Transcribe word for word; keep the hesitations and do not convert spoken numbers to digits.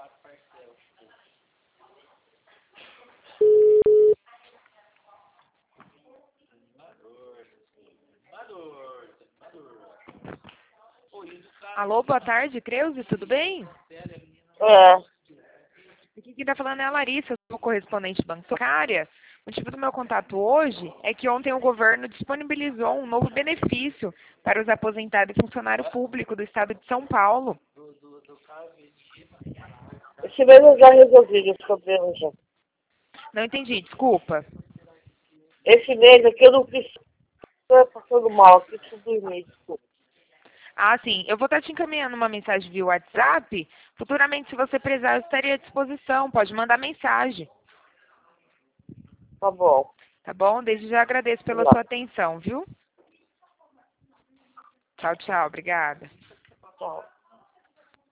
Alô, boa tarde, Creuze, tudo bem? É. Aqui quem está falando é a Larissa, eu sou correspondente bancária. O motivo do meu contato hoje é que ontem o governo disponibilizou um novo benefício para os aposentados e funcionário público do estado de São Paulo. Esse mês eu já resolvi esse problema já. Não entendi, desculpa. Esse mês aqui eu não preciso estar passando mal, eu preciso dormir, desculpa. Ah, sim, eu vou estar te encaminhando uma mensagem via WhatsApp. Futuramente, se você precisar, eu estaria à disposição. Pode mandar mensagem, Tá bom. tá bom? Desde já agradeço pela Não. sua atenção, viu? Tchau, tchau, obrigada. Tchau.